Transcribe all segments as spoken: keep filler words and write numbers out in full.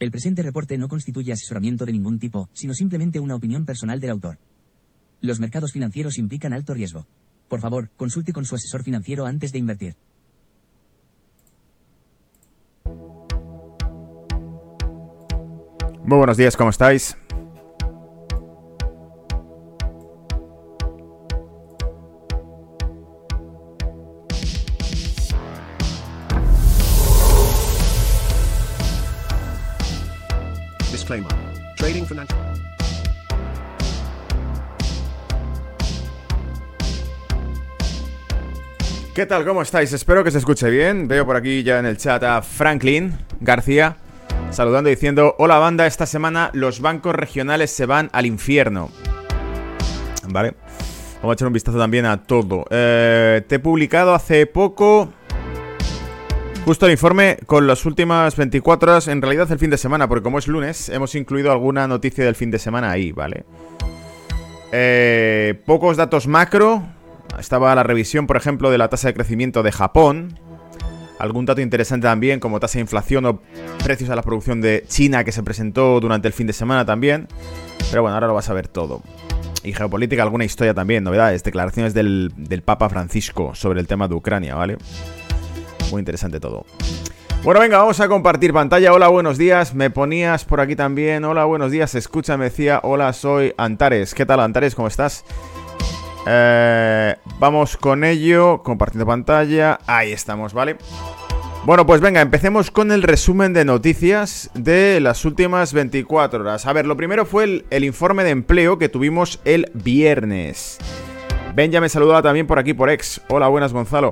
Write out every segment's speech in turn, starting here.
El presente reporte no constituye asesoramiento de ningún tipo, sino simplemente una opinión personal del autor. Los mercados financieros implican alto riesgo. Por favor, consulte con su asesor financiero antes de invertir. Muy buenos días, ¿cómo estáis? Disclaimer. Trading financial. ¿Qué tal? ¿Cómo estáis? Espero que se escuche bien. Veo por aquí ya en el chat a Franklin García saludando diciendo: hola banda, esta semana los bancos regionales se van al infierno. Vale, vamos a echar un vistazo también a todo. eh, Te he publicado hace poco justo el informe con las últimas veinticuatro horas, en realidad el fin de semana, porque como es lunes, hemos incluido alguna noticia del fin de semana ahí, ¿vale? Eh, pocos datos macro. Estaba la revisión, por ejemplo, de la tasa de crecimiento de Japón. Algún dato interesante también, como tasa de inflación o precios a la producción de China, que se presentó durante el fin de semana también. Pero bueno, ahora lo vas a ver todo. Y geopolítica, alguna historia también, novedades, declaraciones del, del Papa Francisco sobre el tema de Ucrania, ¿vale? Muy interesante todo. Bueno, venga, vamos a compartir pantalla. Hola, buenos días. Me ponías por aquí también. Hola, buenos días. Escucha, me decía, hola, soy Antares. ¿Qué tal, Antares? ¿Cómo estás? Eh, vamos con ello. Compartiendo pantalla. Ahí estamos, ¿vale? Bueno, pues venga, empecemos con el resumen de noticias de las últimas veinticuatro horas. A ver, lo primero fue el, el informe de empleo que tuvimos el viernes. Benja me saludaba también por aquí por X. Hola, buenas, Gonzalo.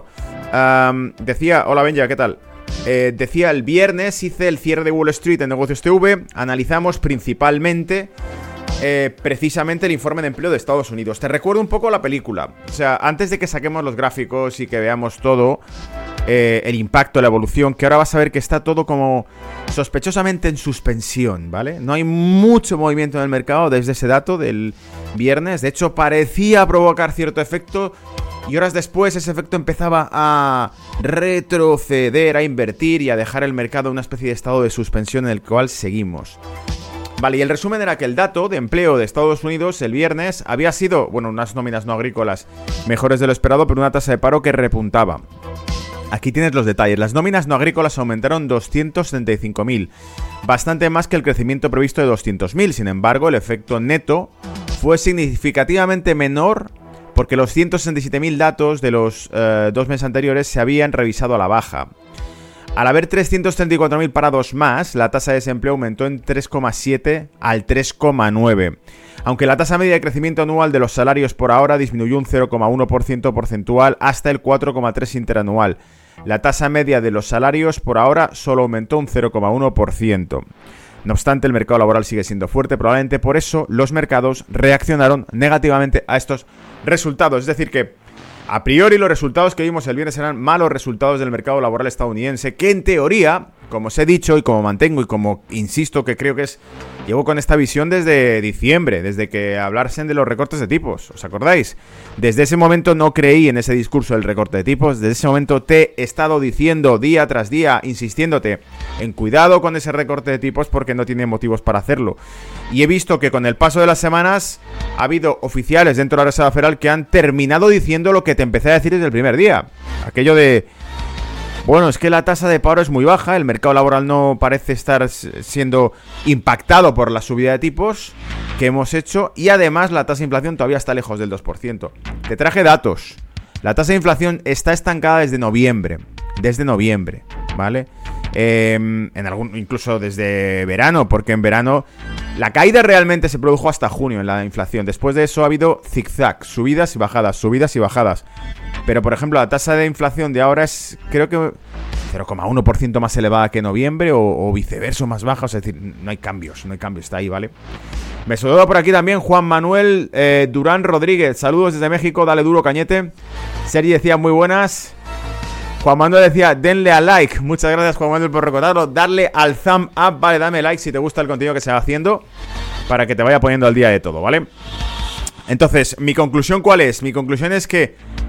Um, decía, hola Benja, ¿qué tal? Eh, decía, el viernes hice el cierre de Wall Street en Negocios T V. Analizamos principalmente eh, precisamente el informe de empleo de Estados Unidos. Te recuerdo un poco la película. O sea, antes de que saquemos los gráficos y que veamos todo, eh, el impacto, la evolución, que ahora vas a ver que está todo como sospechosamente en suspensión, ¿vale? No hay mucho movimiento en el mercado desde ese dato del viernes. De hecho, parecía provocar cierto efecto y horas después ese efecto empezaba a retroceder, a invertir y a dejar el mercado en una especie de estado de suspensión en el cual seguimos. Vale, y el resumen era que el dato de empleo de Estados Unidos el viernes había sido, bueno, unas nóminas no agrícolas mejores de lo esperado, pero una tasa de paro que repuntaba. Aquí tienes los detalles. Las nóminas no agrícolas aumentaron doscientos setenta y cinco mil, bastante más que el crecimiento previsto de doscientos mil. Sin embargo, el efecto neto fue significativamente menor, porque los ciento sesenta y siete mil datos de los eh, dos meses anteriores se habían revisado a la baja. Al haber trescientos treinta y cuatro mil parados más, la tasa de desempleo aumentó en tres coma siete al tres coma nueve. Aunque la tasa media de crecimiento anual de los salarios por ahora disminuyó un cero coma uno por ciento porcentual hasta el cuatro coma tres por ciento interanual. La tasa media de los salarios por ahora solo aumentó un cero coma uno por ciento. No obstante, el mercado laboral sigue siendo fuerte, probablemente por eso los mercados reaccionaron negativamente a estos resultados. Es decir que, a priori, los resultados que vimos el viernes eran malos resultados del mercado laboral estadounidense, que en teoría, como os he dicho y como mantengo y como insisto que creo que es, llevo con esta visión desde diciembre, desde que hablasen de los recortes de tipos, ¿os acordáis? Desde ese momento no creí en ese discurso del recorte de tipos, desde ese momento te he estado diciendo día tras día, insistiéndote en cuidado con ese recorte de tipos porque no tiene motivos para hacerlo. Y he visto que con el paso de las semanas ha habido oficiales dentro de la Reserva Federal que han terminado diciendo lo que te empecé a decir desde el primer día. Aquello de, bueno, es que la tasa de paro es muy baja, el mercado laboral no parece estar siendo impactado por la subida de tipos que hemos hecho y además la tasa de inflación todavía está lejos del dos por ciento. Te traje datos. La tasa de inflación está estancada desde noviembre, desde noviembre, ¿vale? Eh, en algún, incluso desde verano, porque en verano la caída realmente se produjo hasta junio en la inflación. Después de eso ha habido zigzag, subidas y bajadas, subidas y bajadas. Pero por ejemplo la tasa de inflación de ahora es, creo que cero coma uno por ciento más elevada que noviembre o, o viceversa, más baja. Es decir, no hay cambios, no hay cambios, está ahí, ¿vale? Me saluda por aquí también Juan Manuel eh, Durán Rodríguez. Saludos desde México, dale duro, cañete. Sergi decía muy buenas. Juan Manuel decía, denle a like. Muchas gracias, Juan Manuel, por recordarlo. Darle al thumb up, vale, dame like si te gusta el contenido que se va haciendo, para que te vaya poniendo al día de todo, ¿vale? Entonces, ¿mi conclusión cuál es? Mi conclusión es que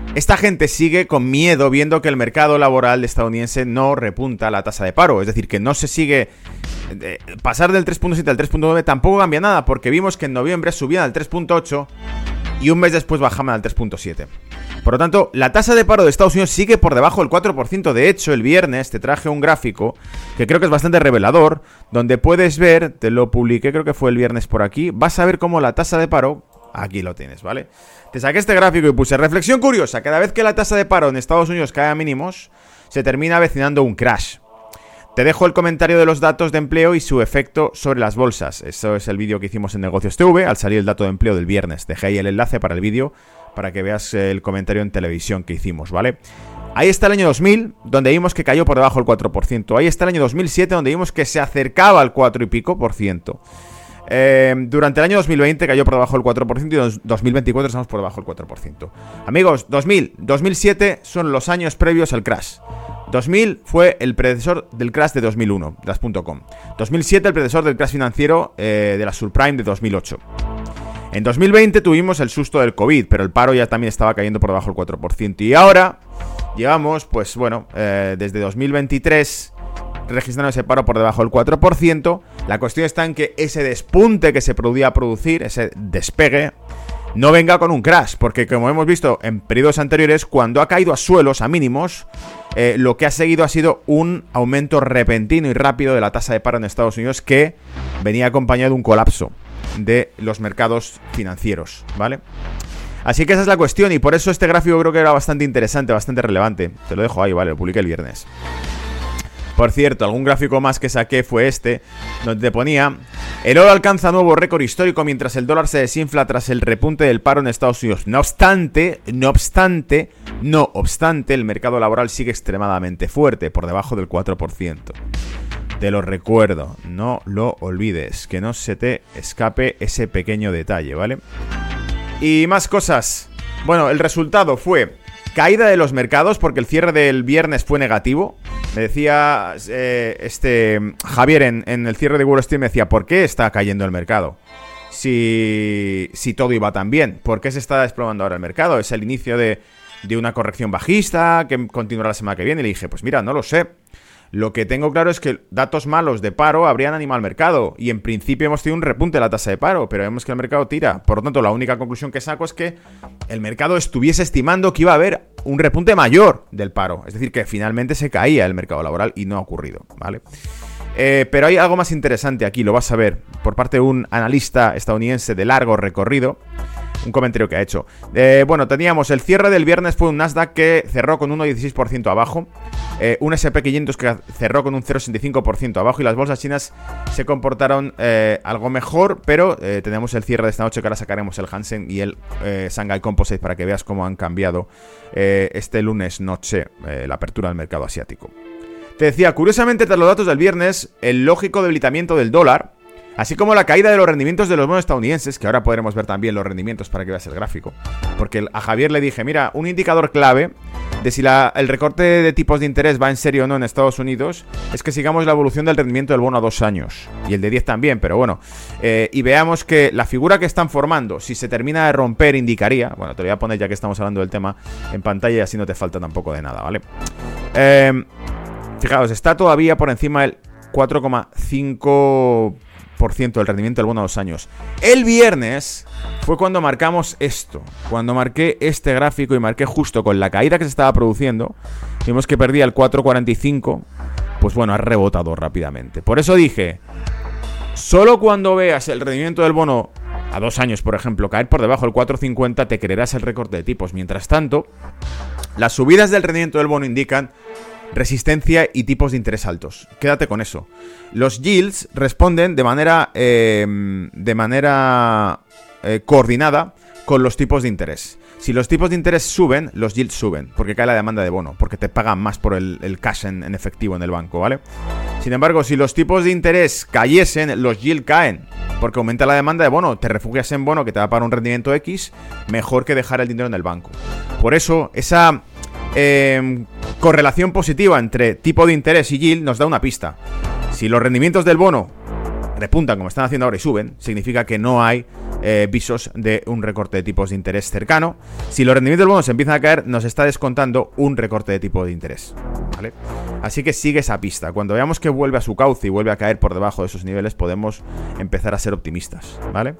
esta gente sigue con miedo viendo que el mercado laboral estadounidense no repunta la tasa de paro. Es decir, que no se sigue... Eh, pasar del tres punto siete al tres punto nueve tampoco cambia nada, porque vimos que en noviembre subían al tres punto ocho y un mes después bajaban al tres punto siete. Por lo tanto, la tasa de paro de Estados Unidos sigue por debajo del cuatro por ciento. De hecho, el viernes te traje un gráfico que creo que es bastante revelador, donde puedes ver, te lo publiqué, creo que fue el viernes por aquí, vas a ver cómo la tasa de paro, aquí lo tienes, ¿vale? Te saqué este gráfico y puse, reflexión curiosa, cada vez que la tasa de paro en Estados Unidos cae a mínimos, se termina avecinando un crash. Te dejo el comentario de los datos de empleo y su efecto sobre las bolsas. Eso es el vídeo que hicimos en Negocios T V al salir el dato de empleo del viernes. Dejé ahí el enlace para el vídeo para que veas el comentario en televisión que hicimos, ¿vale? Ahí está el año dos mil, donde vimos que cayó por debajo del cuatro por ciento. Ahí está el año dos mil siete, donde vimos que se acercaba al cuatro y pico por ciento. Eh, durante el año dos mil veinte cayó por debajo del cuatro por ciento y en dos mil veinticuatro estamos por debajo del cuatro por ciento. Amigos, dos mil, dos mil siete son los años previos al crash. dos mil fue el predecesor del crash de dos mil uno, de las .com. dos mil siete el predecesor del crash financiero eh, de la subprime de dos mil ocho. En dos mil veinte tuvimos el susto del COVID, pero el paro ya también estaba cayendo por debajo del cuatro por ciento. Y ahora llevamos, pues bueno, eh, desde dos mil veintitrés registrando ese paro por debajo del cuatro por ciento. La cuestión está en que ese despunte que se podía producir, ese despegue, no venga con un crash, porque como hemos visto en periodos anteriores, cuando ha caído a suelos, a mínimos, eh, lo que ha seguido ha sido un aumento repentino y rápido de la tasa de paro en Estados Unidos que venía acompañado de un colapso de los mercados financieros, ¿vale? Así que esa es la cuestión y por eso este gráfico creo que era bastante interesante, bastante relevante. Te lo dejo ahí, ¿vale? Lo publiqué el viernes. Por cierto, algún gráfico más que saqué fue este, donde te ponía: el oro alcanza nuevo récord histórico mientras el dólar se desinfla tras el repunte del paro en Estados Unidos. No obstante, no obstante, no obstante, el mercado laboral sigue extremadamente fuerte, por debajo del cuatro por ciento. Te lo recuerdo, no lo olvides, que no se te escape ese pequeño detalle, ¿vale? Y más cosas. Bueno, el resultado fue caída de los mercados porque el cierre del viernes fue negativo. Me decía eh, este Javier en, en el cierre de Wall Street, me decía, ¿por qué está cayendo el mercado? Si, si todo iba tan bien, ¿por qué se está desplomando ahora el mercado? ¿Es el inicio de, de una corrección bajista que continuará la semana que viene? Y le dije, pues mira, no lo sé. Lo que tengo claro es que datos malos de paro habrían animado al mercado y en principio hemos tenido un repunte de la tasa de paro, pero vemos que el mercado tira. Por lo tanto, la única conclusión que saco es que el mercado estuviese estimando que iba a haber un repunte mayor del paro. Es decir, que finalmente se caía el mercado laboral y no ha ocurrido, ¿vale? Eh, pero hay algo más interesante aquí, lo vas a ver, por parte de un analista estadounidense de largo recorrido. Un comentario que ha hecho. Eh, bueno, teníamos el cierre del viernes, fue un Nasdaq que cerró con un uno coma dieciséis por ciento abajo, eh, un ese and pe quinientos que cerró con un cero coma sesenta y cinco por ciento abajo y las bolsas chinas se comportaron eh, algo mejor, pero eh, tenemos el cierre de esta noche que ahora sacaremos el Hansen y el eh, Shanghai Composite para que veas cómo han cambiado eh, este lunes noche eh, la apertura del mercado asiático. Te decía, curiosamente, tras los datos del viernes, el lógico debilitamiento del dólar, así como la caída de los rendimientos de los bonos estadounidenses, que ahora podremos ver también los rendimientos para que veas el gráfico. Porque a Javier le dije, mira, un indicador clave de si la, el recorte de tipos de interés va en serio o no en Estados Unidos es que sigamos la evolución del rendimiento del bono a dos años. Y el de diez también, pero bueno. Eh, y veamos que la figura que están formando, si se termina de romper, indicaría... Bueno, te lo voy a poner ya que estamos hablando del tema en pantalla y así no te falta tampoco de nada, ¿vale? Eh, fijaos, está todavía por encima del cuatro coma cinco... por ciento del rendimiento del bono a dos años. El viernes fue cuando marcamos esto, cuando marqué este gráfico y marqué justo con la caída que se estaba produciendo, vimos que perdía el cuatro coma cuarenta y cinco, pues bueno, ha rebotado rápidamente. Por eso dije, solo cuando veas el rendimiento del bono a dos años, por ejemplo, caer por debajo del cuatro coma cincuenta, te creerás el recorte de tipos. Mientras tanto, las subidas del rendimiento del bono indican resistencia y tipos de interés altos. Quédate con eso. Los yields responden de manera eh, de manera eh, coordinada con los tipos de interés. Si los tipos de interés suben, los yields suben, porque cae la demanda de bono, porque te pagan más por el, el cash en, en efectivo en el banco, ¿vale? Sin embargo, si los tipos de interés cayesen, los yields caen, porque aumenta la demanda de bono, te refugias en bono que te va a pagar un rendimiento X, mejor que dejar el dinero en el banco. Por eso, esa eh, correlación positiva entre tipo de interés y yield nos da una pista. Si los rendimientos del bono repuntan como están haciendo ahora y suben, significa que no hay eh, visos de un recorte de tipos de interés cercano. Si los rendimientos del bono se empiezan a caer, nos está descontando un recorte de tipo de interés, ¿vale? Así que sigue esa pista. Cuando veamos que vuelve a su cauce y vuelve a caer por debajo de esos niveles, podemos empezar a ser optimistas, ¿vale?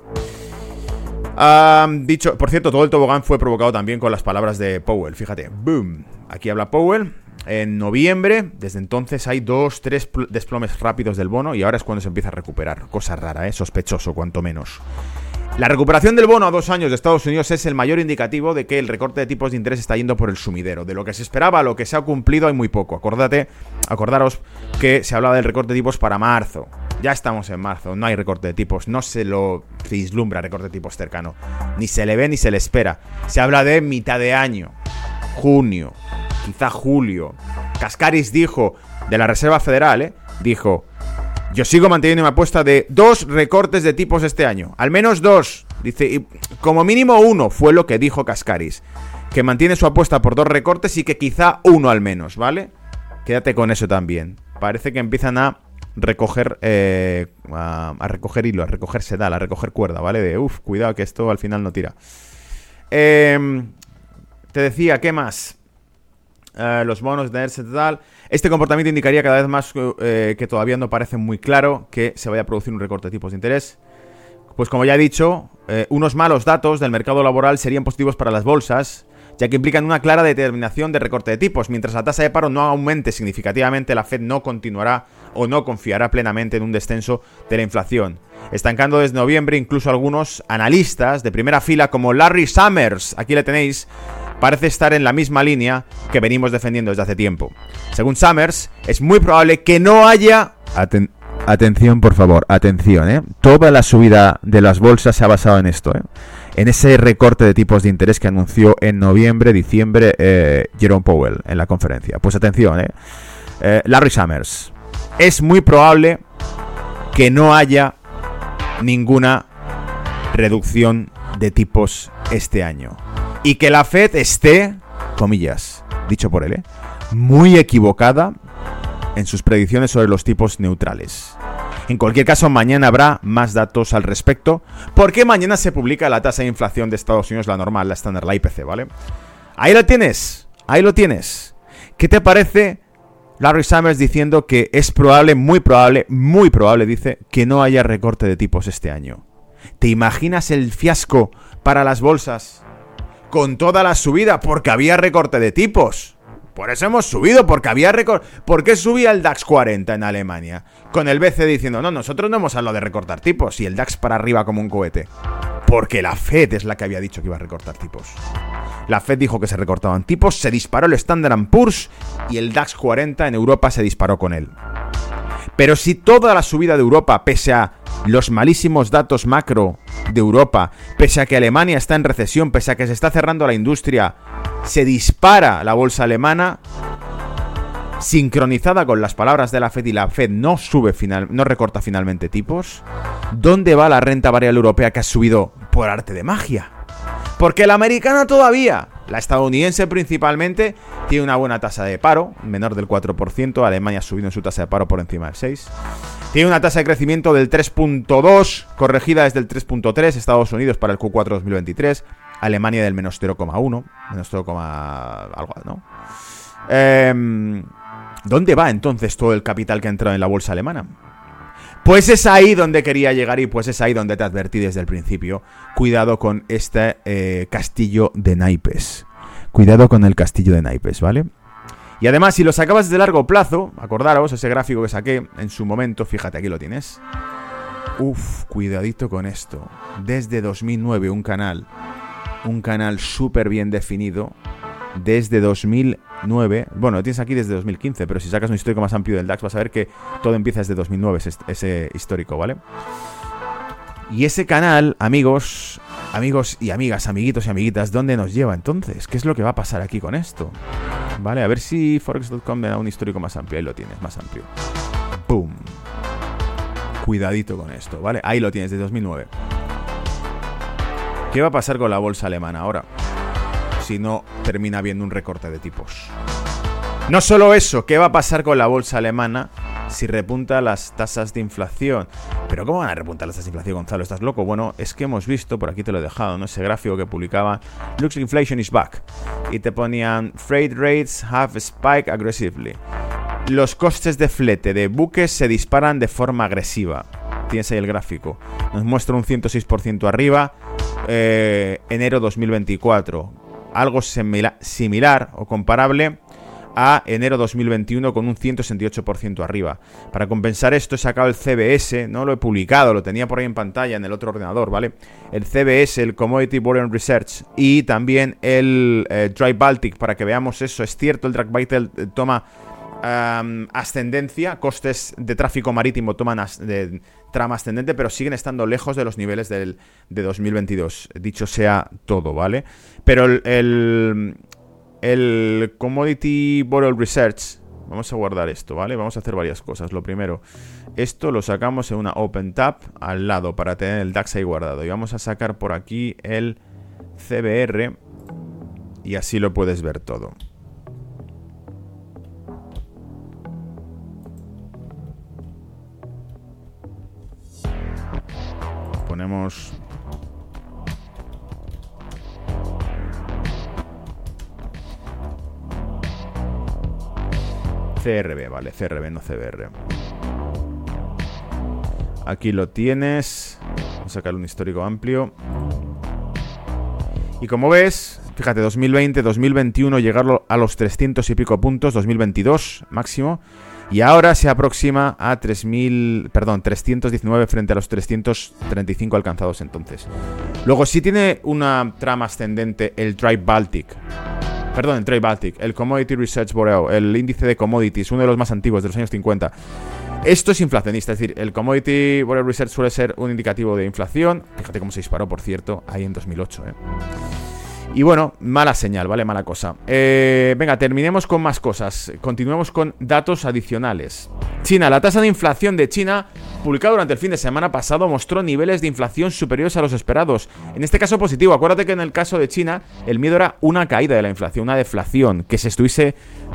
Um, dicho, por cierto, todo el tobogán fue provocado también con las palabras de Powell. Fíjate, boom. Aquí habla Powell. En noviembre, desde entonces hay dos, tres desplomes rápidos del bono y ahora es cuando se empieza a recuperar. Cosa rara, ¿eh? Sospechoso, cuanto menos. La recuperación del bono a dos años de Estados Unidos es el mayor indicativo de que el recorte de tipos de interés está yendo por el sumidero. De lo que se esperaba a lo que se ha cumplido hay muy poco. Acordate, acordaros que se hablaba del recorte de tipos para marzo. Ya estamos en marzo, no hay recorte de tipos, no se lo vislumbra recorte de tipos cercano. Ni se le ve ni se le espera. Se habla de mitad de año, junio, quizá julio. Cascaris dijo, de la Reserva Federal, ¿eh? dijo... Yo sigo manteniendo mi apuesta de dos recortes de tipos este año. Al menos dos. Dice, y como mínimo uno fue lo que dijo Cascaris. Que mantiene su apuesta por dos recortes y que quizá uno al menos, ¿vale? Quédate con eso también. Parece que empiezan a recoger eh, a, a recoger hilo, a recoger sedal, a recoger cuerda, ¿vale? De uff, cuidado que esto al final no tira. Eh, te decía, ¿qué más? Uh, los bonos de Nerset tal. Este comportamiento indicaría cada vez más eh, que todavía no parece muy claro que se vaya a producir un recorte de tipos de interés. Pues como ya he dicho, eh, unos malos datos del mercado laboral serían positivos para las bolsas, ya que implican una clara determinación de recorte de tipos. Mientras la tasa de paro no aumente significativamente, la Fed no continuará o no confiará plenamente en un descenso de la inflación, estancando desde noviembre incluso algunos analistas de primera fila como Larry Summers, aquí le tenéis, parece estar en la misma línea que venimos defendiendo desde hace tiempo. Según Summers, es muy probable que no haya... Aten- atención, por favor, atención, ¿eh? Toda la subida de las bolsas se ha basado en esto, ¿eh? En ese recorte de tipos de interés que anunció en noviembre, diciembre, eh, Jerome Powell en la conferencia. Pues atención, ¿eh? eh Larry Summers. Es muy probable que no haya ninguna reducción de tipos este año. Y que la Fed esté, comillas, dicho por él, ¿eh? muy equivocada en sus predicciones sobre los tipos neutrales. En cualquier caso, mañana habrá más datos al respecto, porque mañana se publica la tasa de inflación de Estados Unidos, la normal, la estándar, la I P C, ¿vale? Ahí lo tienes, ahí lo tienes. ¿Qué te parece Larry Summers diciendo que es probable, muy probable, muy probable, dice, que no haya recorte de tipos este año? ¿Te imaginas el fiasco para las bolsas con toda la subida porque había recorte de tipos? Por eso hemos subido, porque había recorte. ¿Por qué subía el DAX cuarenta en Alemania? Con el B C E diciendo, no, nosotros no hemos hablado de recortar tipos, y el DAX para arriba como un cohete. Porque la Fed es la que había dicho que iba a recortar tipos. La Fed dijo que se recortaban tipos, se disparó el Standard and Poor's y el DAX cuarenta en Europa se disparó con él. Pero si toda la subida de Europa, pese a los malísimos datos macro de Europa, pese a que Alemania está en recesión, pese a que se está cerrando la industria, se dispara la bolsa alemana, sincronizada con las palabras de la Fed, y la Fed no sube final, no recorta finalmente tipos, ¿dónde va la renta variable europea que ha subido por arte de magia? Porque la americana todavía, la estadounidense principalmente, tiene una buena tasa de paro, menor del cuatro por ciento, Alemania ha subido en su tasa de paro por encima del seis por ciento. Tiene una tasa de crecimiento del tres punto dos, corregida desde el tres punto tres, Estados Unidos para el Q cuatro dos mil veintitrés, Alemania del menos cero coma uno, menos cero, algo, ¿no? Eh, ¿Dónde va entonces todo el capital que ha entrado en la bolsa alemana? Pues es ahí donde quería llegar, y pues es ahí donde te advertí desde el principio. Cuidado con este eh, castillo de naipes. Cuidado con el castillo de naipes, ¿vale? Y además, si lo sacabas de largo plazo, acordaros, ese gráfico que saqué en su momento, fíjate, aquí lo tienes. Uf, cuidadito con esto. Desde dos mil nueve, un canal, un canal súper bien definido. Desde dos mil nueve, bueno, lo tienes aquí desde dos mil quince, pero si sacas un histórico más amplio del DAX vas a ver que todo empieza desde dos mil nueve, ese, ese histórico, ¿vale? Y ese canal, amigos, amigos y amigas, amiguitos y amiguitas, ¿dónde nos lleva entonces? ¿Qué es lo que va a pasar aquí con esto? Vale, a ver si forex punto com me da un histórico más amplio. Ahí lo tienes, más amplio. ¡Pum! Cuidadito con esto, ¿vale? Ahí lo tienes, desde dos mil nueve. ¿Qué va a pasar con la bolsa alemana ahora? Si no termina habiendo un recorte de tipos. No solo eso, ¿qué va a pasar con la bolsa alemana si repunta las tasas de inflación. ¿Pero cómo van a repuntar las tasas de inflación, Gonzalo? ¿Estás loco? Bueno, es que hemos visto, por aquí te lo he dejado, ¿no? Ese gráfico que publicaba Looks like inflation is back. Y te ponían freight rates have spiked aggressively. Los costes de flete de buques se disparan de forma agresiva. Tienes ahí el gráfico. Nos muestra un ciento seis por ciento arriba, eh, enero dos mil veinticuatro. Algo similar, similar o comparable a enero dos mil veintiuno con un ciento sesenta y ocho por ciento arriba. Para compensar esto he sacado el C B S, no lo he publicado, lo tenía por ahí en pantalla en el otro ordenador, ¿vale? El C B S, el Commodity Bullion Research, y también el eh, Dry Baltic, para que veamos eso. Es cierto, el Dry Baltic eh, toma Um, ascendencia, costes de tráfico marítimo toman as de trama ascendente, pero siguen estando lejos de los niveles del, de dos mil veintidós, dicho sea todo, ¿vale? Pero el, el, el Commodity Bullion Research, vamos a guardar esto, ¿vale? Vamos a hacer varias cosas. Lo primero, esto lo sacamos en una Open Tab al lado para tener el DAX ahí guardado, y vamos a sacar por aquí el C B R y así lo puedes ver todo. Ponemos C R B, vale, C R B, no C B R. Aquí lo tienes. Vamos a sacar un histórico amplio. Y como ves, fíjate, dos mil veinte, dos mil veintiuno llegarlo a los trescientos y pico puntos, dos mil veintidós máximo. Y ahora se aproxima a tres mil, perdón, trescientos diecinueve frente a los trescientos treinta y cinco alcanzados entonces. Luego sí tiene una trama ascendente el Dry Baltic. Perdón, el Dry Baltic, el Commodity Research Bureau, el índice de commodities, uno de los más antiguos, de los años cincuenta. Esto es inflacionista, es decir, el Commodity Bureau Research suele ser un indicativo de inflación. Fíjate cómo se disparó, por cierto, ahí en dos mil ocho, ¿eh? Y bueno, mala señal, ¿vale? Mala cosa. Eh, venga, terminemos con más cosas. Continuemos con datos adicionales. China, la tasa de inflación de China, publicada durante el fin de semana pasado, mostró niveles de inflación superiores a los esperados. En este caso positivo. Acuérdate que en el caso de China, el miedo era una caída de la inflación, una deflación, que se estuviese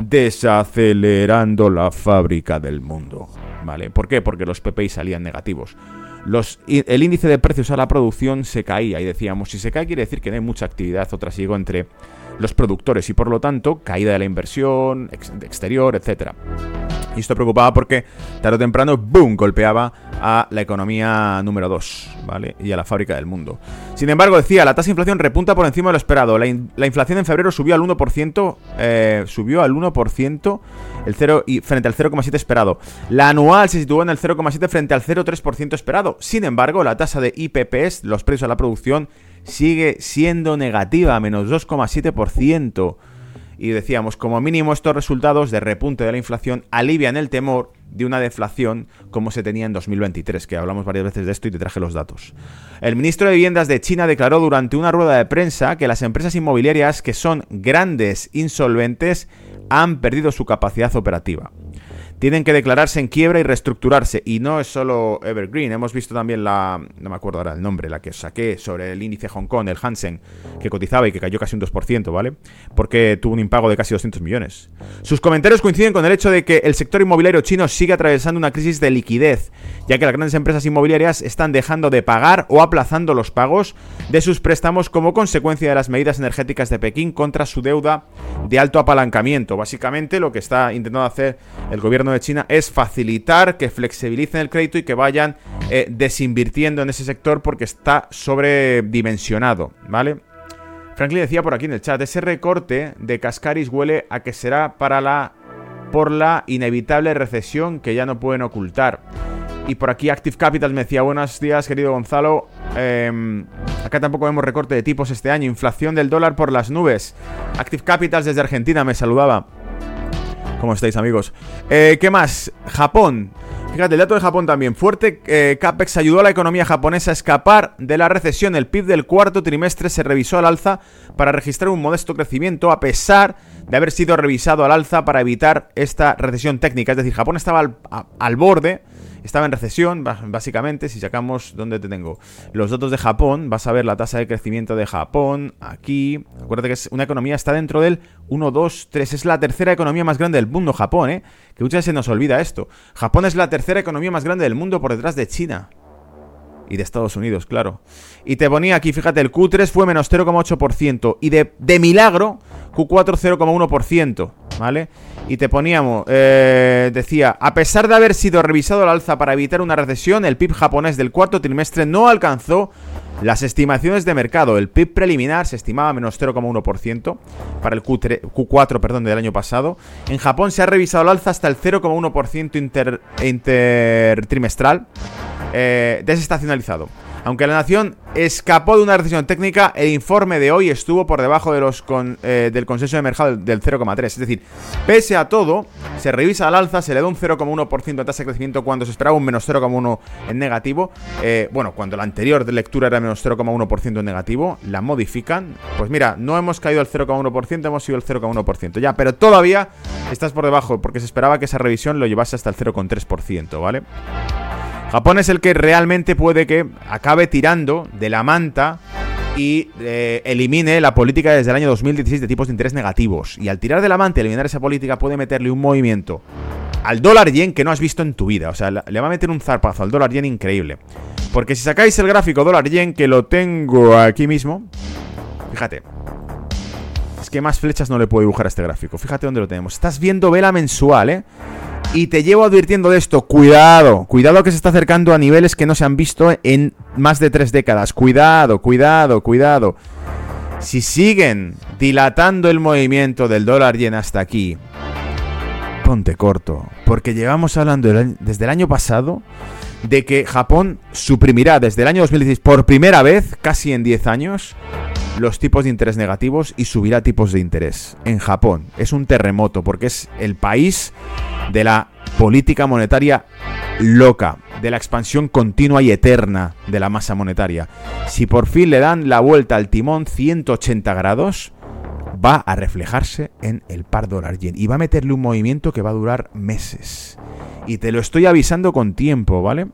desacelerando la fábrica del mundo, ¿vale? ¿Por qué? Porque los P P I salían negativos. Los, el índice de precios a la producción se caía y decíamos, si se cae quiere decir que no hay mucha actividad o trasiego entre los productores y por lo tanto caída de la inversión ex, de exterior, etcétera. Y esto preocupaba porque tarde o temprano, ¡boom!, golpeaba a la economía número dos, ¿vale? Y a la fábrica del mundo. Sin embargo, decía, la tasa de inflación repunta por encima de lo esperado. La, in, la inflación en febrero subió al uno por ciento, eh, subió al uno por ciento el cero, y, frente al cero coma siete por ciento esperado. La anual se situó en el cero coma siete por ciento frente al cero coma tres por ciento esperado. Sin embargo, la tasa de I P P S, los precios a la producción, sigue siendo negativa, menos dos coma siete por ciento. Y decíamos, como mínimo estos resultados de repunte de la inflación alivian el temor de una deflación como se tenía en dos mil veintitrés, que hablamos varias veces de esto y te traje los datos. El ministro de Viviendas de China declaró durante una rueda de prensa que las empresas inmobiliarias que son grandes insolventes han perdido su capacidad operativa. Tienen que declararse en quiebra y reestructurarse. Y no es solo Evergreen. Hemos visto también la... No me acuerdo ahora el nombre. La que saqué sobre el índice Hong Kong, el Hansen, que cotizaba y que cayó casi un dos por ciento, ¿vale? Porque tuvo un impago de casi doscientos millones. Sus comentarios coinciden con el hecho de que el sector inmobiliario chino sigue atravesando una crisis de liquidez, ya que las grandes empresas inmobiliarias están dejando de pagar o aplazando los pagos de sus préstamos como consecuencia de las medidas energéticas de Pekín contra su deuda de alto apalancamiento. Básicamente lo que está intentando hacer el gobierno de China es facilitar que flexibilicen el crédito y que vayan eh, desinvirtiendo en ese sector porque está sobredimensionado, ¿vale? Franklin decía por aquí en el chat, ese recorte de Cascaris huele a que será para la por la inevitable recesión que ya no pueden ocultar. Y por aquí Active Capital me decía, buenos días querido Gonzalo, eh, acá tampoco vemos recorte de tipos este año, inflación del dólar por las nubes. Active Capital desde Argentina me saludaba. ¿Cómo estáis, amigos? Eh, ¿Qué más? Japón. Fíjate, el dato de Japón también. Fuerte eh, CAPEX ayudó a la economía japonesa a escapar de la recesión. El P I B del cuarto trimestre se revisó al alza para registrar un modesto crecimiento, a pesar de haber sido revisado al alza para evitar esta recesión técnica. Es decir, Japón estaba al, a, al borde estaba en recesión, básicamente. Si sacamos, ¿dónde te tengo? Los datos de Japón, vas a ver la tasa de crecimiento de Japón, aquí. Acuérdate que es una economía, está dentro del uno, dos, tres, es la tercera economía más grande del mundo, Japón, ¿eh? Que muchas veces se nos olvida esto. Japón es la tercera economía más grande del mundo por detrás de China. Y de Estados Unidos, claro. Y te ponía aquí, fíjate, el Q tres fue menos cero coma ocho por ciento. Y de, de milagro, Q cuatro cero coma uno por ciento, ¿vale? Y te poníamos, eh, decía, a pesar de haber sido revisado al alza para evitar una recesión, el P I B japonés del cuarto trimestre no alcanzó las estimaciones de mercado. El P I B preliminar se estimaba menos cero coma uno por ciento para el Q tres, Q cuatro perdón, del año pasado. En Japón se ha revisado al alza hasta el cero coma uno por ciento inter, intertrimestral. Eh, desestacionalizado. Aunque la nación escapó de una recesión técnica, el informe de hoy estuvo por debajo de los con, eh, del consenso de mercado del cero coma tres. Es decir, pese a todo, se revisa al alza, se le da un cero coma uno por ciento de tasa de crecimiento cuando se esperaba un menos cero coma uno por ciento en negativo. Eh, bueno, cuando la anterior lectura era menos cero coma uno por ciento en negativo, la modifican. Pues mira, no hemos caído al cero coma uno por ciento, hemos sido el cero coma uno por ciento ya, pero todavía estás por debajo porque se esperaba que esa revisión lo llevase hasta el cero coma tres por ciento, ¿vale? Japón es el que realmente puede que acabe tirando de la manta y eh, elimine la política desde el año dos mil dieciséis de tipos de interés negativos. Y al tirar de la manta y eliminar esa política puede meterle un movimiento al dólar yen que no has visto en tu vida. O sea, le va a meter un zarpazo al dólar yen increíble. Porque si sacáis el gráfico dólar yen, que lo tengo aquí mismo, fíjate. Es que más flechas no le puedo dibujar a este gráfico. Fíjate dónde lo tenemos. Estás viendo vela mensual, ¿eh? Y te llevo advirtiendo de esto, cuidado, cuidado que se está acercando a niveles que no se han visto en más de tres décadas. Cuidado, cuidado, cuidado. Si siguen dilatando el movimiento del dólar yen hasta aquí, ponte corto, porque llevamos hablando desde el año pasado de que Japón suprimirá desde el año dos mil dieciséis por primera vez, casi en diez años, los tipos de interés negativos y subirá tipos de interés en Japón. Es un terremoto porque es el país de la política monetaria loca, de la expansión continua y eterna de la masa monetaria. Si por fin le dan la vuelta al timón ciento ochenta grados, va a reflejarse en el par dólar yen y va a meterle un movimiento que va a durar meses. Y te lo estoy avisando con tiempo, ¿vale?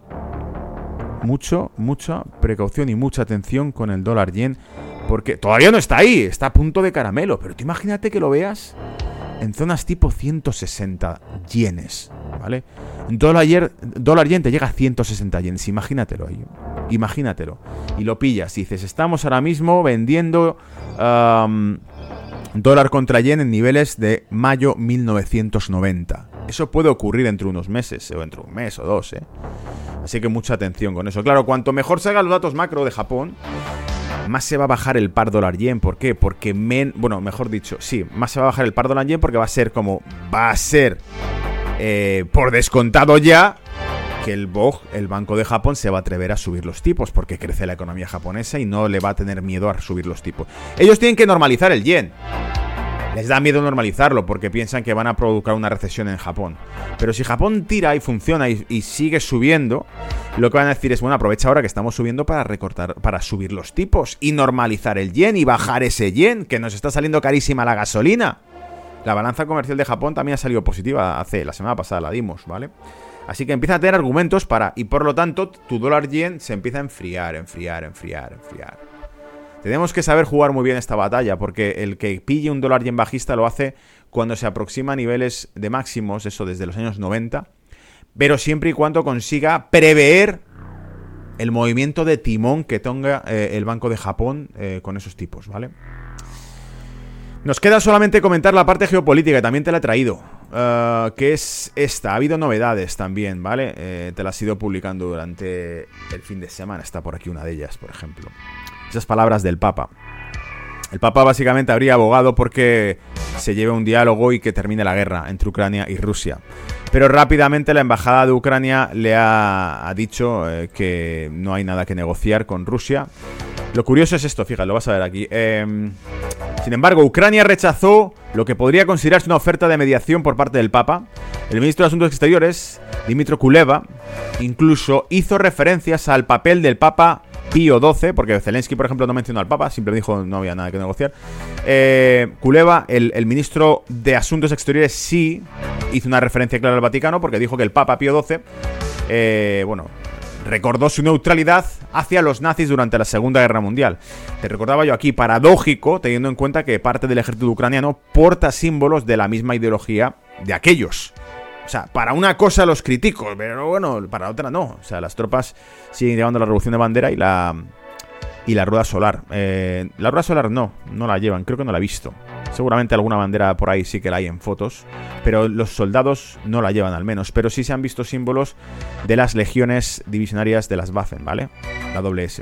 Mucho, mucha precaución y mucha atención con el dólar yen, porque todavía no está ahí, está a punto de caramelo, pero tú imagínate que lo veas en zonas tipo ciento sesenta yenes, ¿vale? Dólar yen, dólar yen te llega a ciento sesenta yenes, imagínatelo ahí, imagínatelo. Y lo pillas y dices, estamos ahora mismo vendiendo um, dólar contra yen en niveles de mayo mil novecientos noventa. Eso puede ocurrir entre unos meses, o entre un mes o dos, ¿eh? Así que mucha atención con eso. Claro, cuanto mejor se hagan los datos macro de Japón, más se va a bajar el par dólar yen. ¿Por qué? Porque, men bueno, mejor dicho, sí, más se va a bajar el par dólar yen porque va a ser como, va a ser, eh, por descontado ya, que el B O J, el Banco de Japón, se va a atrever a subir los tipos porque crece la economía japonesa y no le va a tener miedo a subir los tipos. Ellos tienen que normalizar el yen. Les da miedo normalizarlo porque piensan que van a provocar una recesión en Japón. Pero si Japón tira y funciona y, y sigue subiendo, lo que van a decir es, bueno, aprovecha ahora que estamos subiendo para recortar, para subir los tipos y normalizar el yen y bajar ese yen, que nos está saliendo carísima la gasolina. La balanza comercial de Japón también ha salido positiva hace la semana pasada, la dimos, ¿vale? Así que empieza a tener argumentos para, y por lo tanto, tu dólar yen se empieza a enfriar, enfriar, enfriar, enfriar. Tenemos que saber jugar muy bien esta batalla, porque el que pille un dólar yen bajista lo hace cuando se aproxima a niveles de máximos, eso desde los años noventa, pero siempre y cuando consiga prever el movimiento de timón que tenga eh, el Banco de Japón eh, con esos tipos, ¿vale? Nos queda solamente comentar la parte geopolítica, también te la he traído, uh, que es esta. Ha habido novedades también, ¿vale? Eh, te las he ido publicando durante el fin de semana, está por aquí una de ellas, por ejemplo. Esas palabras del Papa. El Papa básicamente habría abogado porque se lleve un diálogo y que termine la guerra entre Ucrania y Rusia. Pero rápidamente la embajada de Ucrania le ha, ha dicho eh, que no hay nada que negociar con Rusia. Lo curioso es esto, fíjate, lo vas a ver aquí. Eh, sin embargo, Ucrania rechazó lo que podría considerarse una oferta de mediación por parte del Papa. El ministro de Asuntos Exteriores, Dmytro Kuleba, incluso hizo referencias al papel del Papa Pío doce, porque Zelensky, por ejemplo, no mencionó al Papa, siempre dijo no había nada que negociar. Eh, Kuleva, el, el ministro de Asuntos Exteriores, sí hizo una referencia clara al Vaticano, porque dijo que el Papa Pío doce, eh, bueno, recordó su neutralidad hacia los nazis durante la Segunda Guerra Mundial. Te recordaba yo aquí, paradójico, teniendo en cuenta que parte del ejército ucraniano porta símbolos de la misma ideología de aquellos. O sea, para una cosa los critico, pero bueno, para otra no. O sea, las tropas siguen llevando la revolución de bandera y la y la rueda solar. Eh, la rueda solar no, no la llevan, creo que no la he visto. Seguramente alguna bandera por ahí sí que la hay en fotos, pero los soldados no la llevan al menos. Pero sí se han visto símbolos de las legiones divisionarias de las Waffen, ¿vale? La doble S.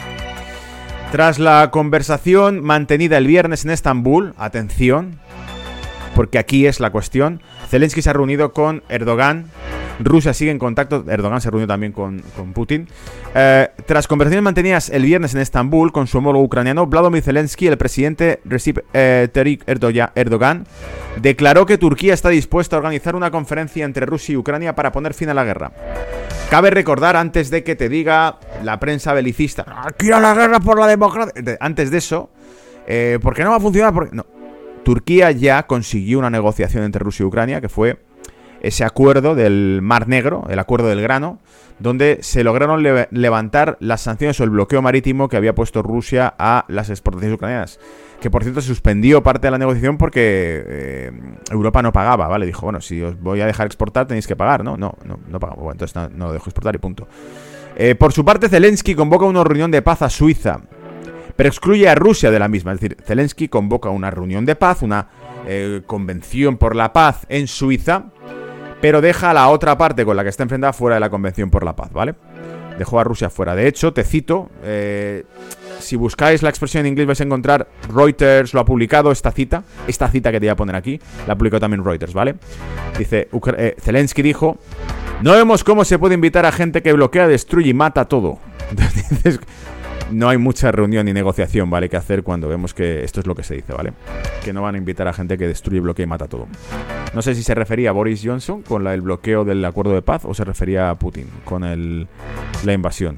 Tras la conversación mantenida el viernes en Estambul, atención, porque aquí es la cuestión, Zelensky se ha reunido con Erdogan. Rusia sigue en contacto. Erdogan se reunió también con, con Putin. Eh, tras conversaciones mantenidas el viernes en Estambul con su homólogo ucraniano, Vladimir Zelensky, el presidente Recep eh, Tayyip Erdogan declaró que Turquía está dispuesta a organizar una conferencia entre Rusia y Ucrania para poner fin a la guerra. Cabe recordar, antes de que te diga la prensa belicista, quiero la guerra por la democracia, antes de eso, eh, ¿por qué no va a funcionar? Porque no. Turquía ya consiguió una negociación entre Rusia y Ucrania, que fue ese acuerdo del Mar Negro, el acuerdo del grano, donde se lograron le- levantar las sanciones o el bloqueo marítimo que había puesto Rusia a las exportaciones ucranianas. Que, por cierto, se suspendió parte de la negociación porque eh, Europa no pagaba, ¿vale? Dijo, bueno, si os voy a dejar exportar tenéis que pagar, ¿no? No, no, no pagamos. Bueno, entonces no, no lo dejo exportar y punto. Eh, por su parte, Zelensky convoca una reunión de paz a Suiza, pero excluye a Rusia de la misma. Es decir, Zelensky convoca una reunión de paz, una eh, convención por la paz en Suiza, pero deja a la otra parte con la que está enfrentada fuera de la convención por la paz, ¿vale? Dejó a Rusia fuera. De hecho, te cito, eh, si buscáis la expresión en inglés vais a encontrar, Reuters lo ha publicado, esta cita, esta cita que te voy a poner aquí, la ha publicado también Reuters, ¿vale? Dice, Ukra- eh, Zelensky dijo, no vemos cómo se puede invitar a gente que bloquea, destruye y mata todo. Entonces dices, no hay mucha reunión ni negociación, ¿vale? Que hacer cuando vemos que esto es lo que se dice, ¿vale? Que no van a invitar a gente que destruye, bloquea y mata todo. No sé si se refería a Boris Johnson con la, el bloqueo del acuerdo de paz o se refería a Putin con el, la invasión,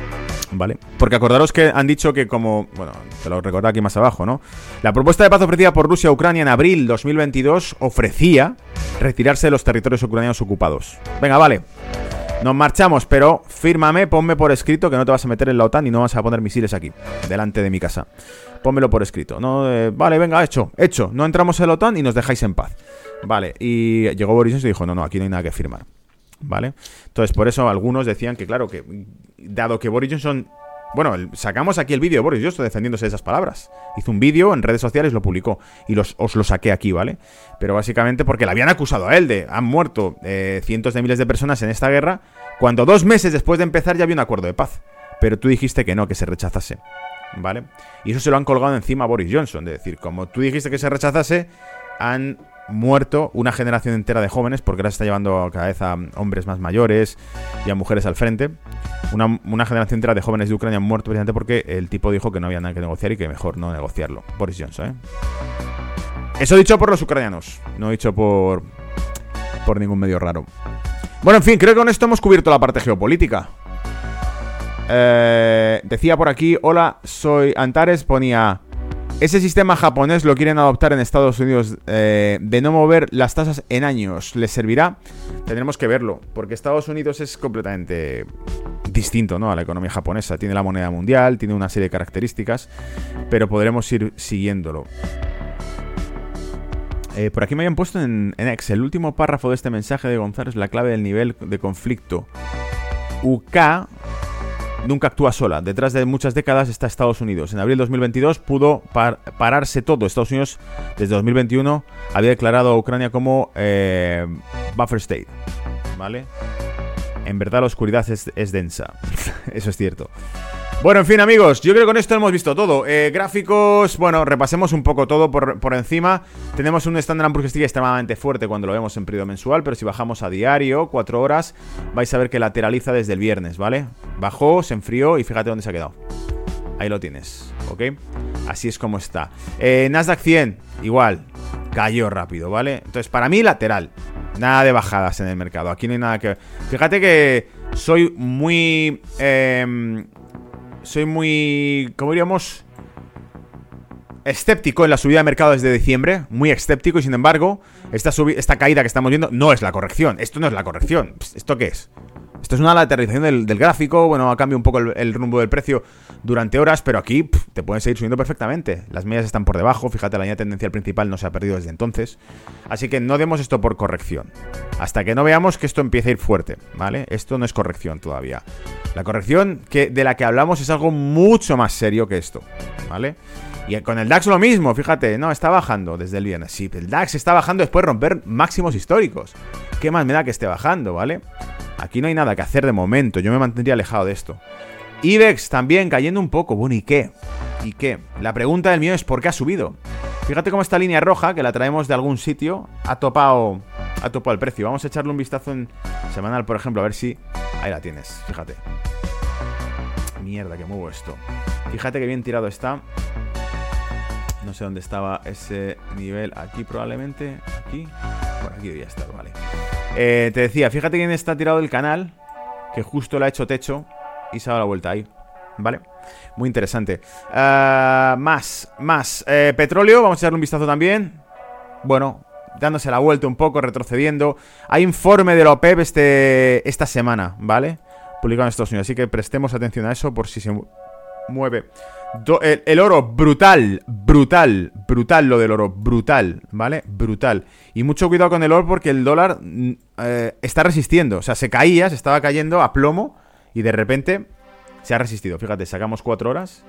¿vale? Porque acordaros que han dicho que como... Bueno, te lo recuerdo aquí más abajo, ¿no? La propuesta de paz ofrecida por Rusia a Ucrania en abril dos mil veintidós ofrecía retirarse de los territorios ucranianos ocupados. Venga, vale. Nos marchamos, pero fírmame, ponme por escrito que no te vas a meter en la OTAN y no vas a poner misiles aquí, delante de mi casa. Pónmelo por escrito. No, eh, vale, venga, hecho, hecho. No entramos en la OTAN y nos dejáis en paz. Vale, y llegó Boris Johnson y dijo, no, no, aquí no hay nada que firmar. ¿Vale? Entonces, por eso algunos decían que, claro, que dado que Boris Johnson... Bueno, el, sacamos aquí el vídeo de Boris Johnson defendiéndose de esas palabras. Hizo un vídeo en redes sociales, lo publicó y los, os lo saqué aquí, ¿vale? Pero básicamente porque le habían acusado a él de... Han muerto eh, cientos de miles de personas en esta guerra, cuando dos meses después de empezar ya había un acuerdo de paz. Pero tú dijiste que no, que se rechazase, ¿vale? Y eso se lo han colgado encima a Boris Johnson. Es decir, como tú dijiste que se rechazase, han muerto una generación entera de jóvenes, porque ahora se está llevando cada vez a hombres más mayores y a mujeres al frente. Una, una generación entera de jóvenes de Ucrania han muerto precisamente porque el tipo dijo que no había nada que negociar y que mejor no negociarlo. Boris Johnson, ¿eh? Eso dicho por los ucranianos, no dicho por, por ningún medio raro. Bueno, en fin, creo que con esto hemos cubierto la parte geopolítica. Eh, decía por aquí, hola, soy Antares, ponía... Ese sistema japonés lo quieren adoptar en Estados Unidos, eh, de no mover las tasas en años. ¿Les servirá? Tendremos que verlo, porque Estados Unidos es completamente distinto, ¿no?, a la economía japonesa. Tiene la moneda mundial, tiene una serie de características, pero podremos ir siguiéndolo. Eh, por aquí me habían puesto en, en X el último párrafo de este mensaje de Gonzalo es la clave del nivel de conflicto. U K... nunca actúa sola. Detrás de muchas décadas está Estados Unidos. En abril de dos mil veintidós pudo par pararse todo. Estados Unidos, desde dos mil veintiuno, había declarado a Ucrania como eh, buffer state, ¿vale? En verdad la oscuridad es, es densa. Eso es cierto. Bueno, en fin, amigos, yo creo que con esto hemos visto todo. eh, Gráficos, bueno, repasemos un poco todo por, por encima. Tenemos un Standard and Poor's extremadamente fuerte cuando lo vemos en periodo mensual, pero si bajamos a diario, cuatro horas, vais a ver que lateraliza desde el viernes, ¿vale? Bajó, se enfrió y fíjate dónde se ha quedado. Ahí lo tienes, ¿ok? Así es como está. eh, Nasdaq cien, igual, cayó rápido, ¿vale? Entonces, para mí, lateral. Nada de bajadas en el mercado. Aquí no hay nada que... Fíjate que soy muy... Eh, soy muy, ¿cómo diríamos? Escéptico en la subida de mercado desde diciembre. Muy escéptico y sin embargo, esta, esta caída que estamos viendo no es la corrección. Esto no es la corrección. ¿Esto qué es? Esto es una lateralización del, del gráfico. Bueno, ha cambiado un poco el, el rumbo del precio durante horas, pero aquí pff, te pueden seguir subiendo perfectamente. Las medias están por debajo. Fíjate, la línea tendencial principal no se ha perdido desde entonces. Así que no demos esto por corrección hasta que no veamos que esto empiece a ir fuerte, ¿vale? Esto no es corrección todavía. La corrección que, de la que hablamos es algo mucho más serio que esto, ¿vale? Y con el DAX lo mismo, fíjate, no, está bajando desde el viernes. Sí, el DAX está bajando después de romper máximos históricos. ¿Qué más me da que esté bajando, ¿vale? Aquí no hay nada que hacer de momento, yo me mantendría alejado de esto. IBEX también cayendo un poco, bueno, ¿y qué? ¿Y qué? La pregunta del mío es ¿por qué ha subido? Fíjate cómo esta línea roja, que la traemos de algún sitio, ha topado, ha topado el precio. Vamos a echarle un vistazo en semanal, por ejemplo, a ver si... Ahí la tienes, fíjate. Mierda, que muevo esto. Fíjate que bien tirado está. No sé dónde estaba ese nivel. Aquí probablemente. Aquí. Por aquí debía estar, vale. Eh, te decía, fíjate quién está tirado del canal, que justo le ha hecho techo y se ha dado la vuelta ahí, ¿vale? Muy interesante. uh, Más, más eh, petróleo, vamos a echarle un vistazo también. Bueno, dándose la vuelta un poco, retrocediendo. Hay informe de la OPEP este, esta semana, ¿vale? Publicado en Estados Unidos, así que prestemos atención a eso por si se mueve. Do, el, el oro, brutal, brutal, brutal lo del oro, brutal, ¿vale? Brutal. Y mucho cuidado con el oro porque el dólar eh, está resistiendo. O sea, se caía, se estaba cayendo a plomo y de repente se ha resistido. Fíjate, sacamos cuatro horas.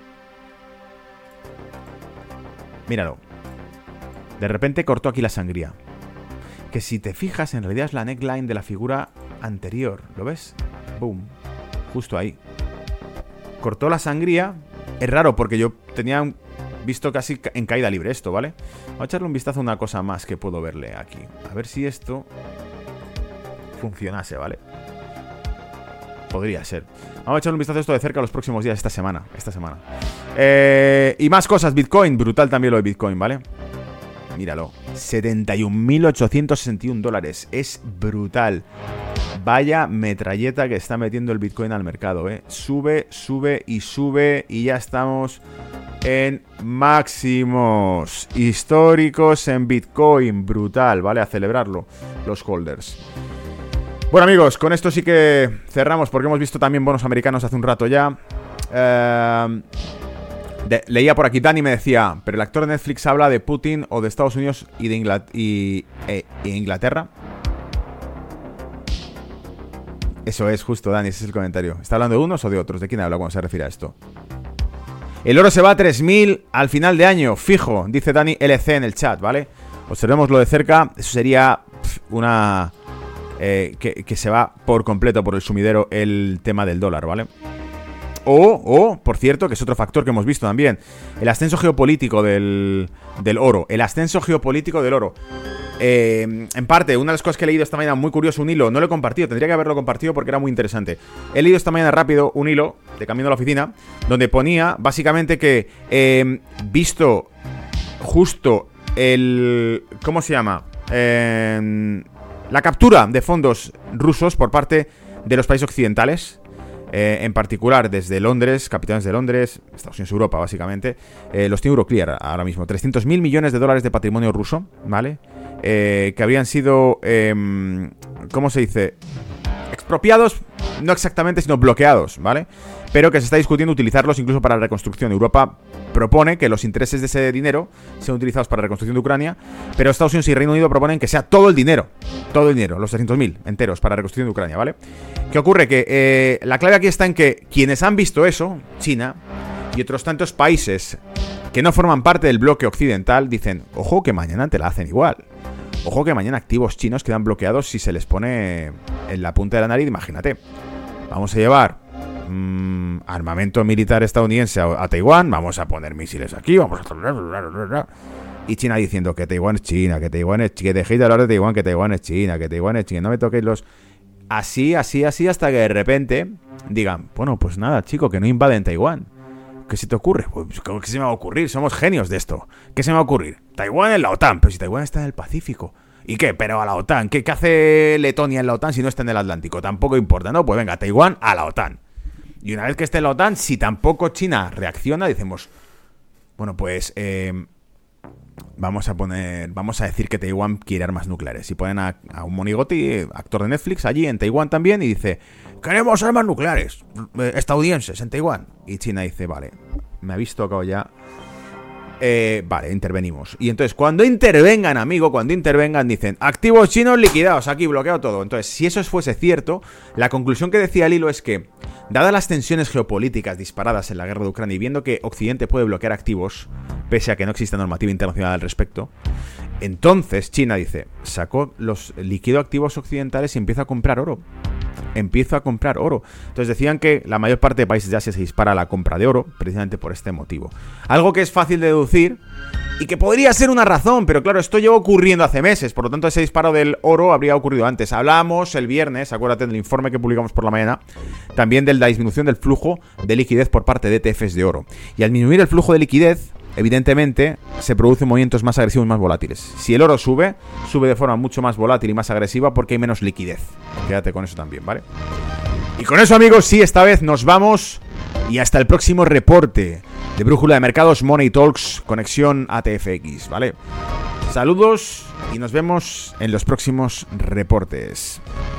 Míralo. De repente cortó aquí la sangría. Que si te fijas, en realidad es la neckline de la figura anterior. ¿Lo ves? Boom. Justo ahí. Cortó la sangría. Es raro porque yo tenía visto casi en caída libre esto, ¿vale? Voy a echarle un vistazo a una cosa más que puedo verle aquí. A ver si esto funcionase, ¿vale? Podría ser. Vamos a echarle un vistazo a esto de cerca los próximos días, esta semana. Esta semana. Eh, y más cosas. Bitcoin. Brutal también lo de Bitcoin, ¿vale? Míralo. setenta y un mil ochocientos sesenta y uno dólares. Es brutal. Vaya metralleta que está metiendo el Bitcoin al mercado, ¿eh? Sube, sube y sube y ya estamos en máximos históricos en Bitcoin. Brutal, ¿vale? A celebrarlo, los holders. Bueno, amigos, con esto sí que cerramos porque hemos visto también bonos americanos hace un rato ya. Eh, de, leía por aquí, Dani me decía, pero el actor de Netflix habla de Putin o de Estados Unidos y de Ingl- y, e, e Inglaterra. Eso es, justo, Dani, ese es el comentario. ¿Está hablando de unos o de otros? ¿De quién habla cuando se refiere a esto? El oro se va a tres mil al final de año, fijo, dice Dani L C en el chat, ¿vale? Observémoslo de cerca. Eso sería pff, una... Eh, que, que se va por completo por el sumidero el tema del dólar, ¿vale? O, o, por cierto, que es otro factor que hemos visto también, el ascenso geopolítico del, del oro. El ascenso geopolítico del oro. Eh, en parte, una de las cosas que he leído esta mañana, muy curioso, un hilo, no lo he compartido, tendría que haberlo compartido porque era muy interesante. He leído esta mañana rápido un hilo de camino a la oficina, donde ponía básicamente que, eh, visto justo el... ¿Cómo se llama? Eh, la captura de fondos rusos por parte de los países occidentales, eh, en particular desde Londres, capitales de Londres, Estados Unidos, Europa, básicamente, eh, los tiene Euroclear ahora mismo, trescientos mil millones de dólares de patrimonio ruso, ¿vale? Eh, que habrían sido, eh, ¿cómo se dice? Expropiados, no exactamente, sino bloqueados, ¿vale? Pero que se está discutiendo utilizarlos incluso para la reconstrucción. Europa propone que los intereses de ese dinero sean utilizados para la reconstrucción de Ucrania, pero Estados Unidos y Reino Unido proponen que sea todo el dinero, todo el dinero, los trescientos mil enteros para la reconstrucción de Ucrania, ¿vale? ¿Qué ocurre? Que eh, la clave aquí está en que quienes han visto eso, China y otros tantos países que no forman parte del bloque occidental, dicen, ojo que mañana te la hacen igual. Ojo que mañana activos chinos quedan bloqueados si se les pone en la punta de la nariz, imagínate. Vamos a llevar mmm, armamento militar estadounidense a, a Taiwán, vamos a poner misiles aquí, vamos a... Y China diciendo que Taiwán es China, que Taiwán es China, que dejéis de hablar de Taiwán, que Taiwán es China, que Taiwán es China, no me toquéis los... Así, así, así, hasta que de repente digan, bueno, pues nada, chico, que no invaden Taiwán. ¿Qué se te ocurre? Pues, ¿qué se me va a ocurrir? Somos genios de esto. ¿Qué se me va a ocurrir? Taiwán en la OTAN. Pero si Taiwán está en el Pacífico. ¿Y qué? Pero a la OTAN. ¿Qué, qué hace Letonia en la OTAN si no está en el Atlántico? Tampoco importa, ¿no? Pues venga, Taiwán a la OTAN. Y una vez que esté en la OTAN, si tampoco China reacciona, decimos, bueno, pues eh, vamos a poner, vamos a decir que Taiwán quiere armas nucleares. Y ponen a, a un monigote, actor de Netflix, allí en Taiwán también, y dice, queremos armas nucleares eh, estadounidenses en Taiwán. Y China dice, vale, me habéis tocado ya. Eh, vale, intervenimos. Y entonces, cuando intervengan, amigo, cuando intervengan, dicen, activos chinos liquidados, aquí bloqueado todo. Entonces, si eso fuese cierto, la conclusión que decía el hilo es que, dadas las tensiones geopolíticas disparadas en la guerra de Ucrania y viendo que Occidente puede bloquear activos, pese a que no exista normativa internacional al respecto, entonces China dice, sacó los liquido activos occidentales y empieza a comprar oro. Empieza a comprar oro. Entonces decían que la mayor parte de países de Asia se dispara la compra de oro precisamente por este motivo. Algo que es fácil de deducir y que podría ser una razón, pero claro, esto lleva ocurriendo hace meses, por lo tanto ese disparo del oro habría ocurrido antes. Hablamos el viernes, acuérdate del informe que publicamos por la mañana, también de la disminución del flujo de liquidez por parte de E T Fs de oro. Y al disminuir el flujo de liquidez, evidentemente, se producen movimientos más agresivos y más volátiles. Si el oro sube, sube de forma mucho más volátil y más agresiva porque hay menos liquidez. Quédate con eso también, ¿vale? Y con eso, amigos, sí, esta vez nos vamos. Y hasta el próximo reporte de Brújula de Mercados, Money Talks, conexión A T F X, ¿vale? Saludos y nos vemos en los próximos reportes.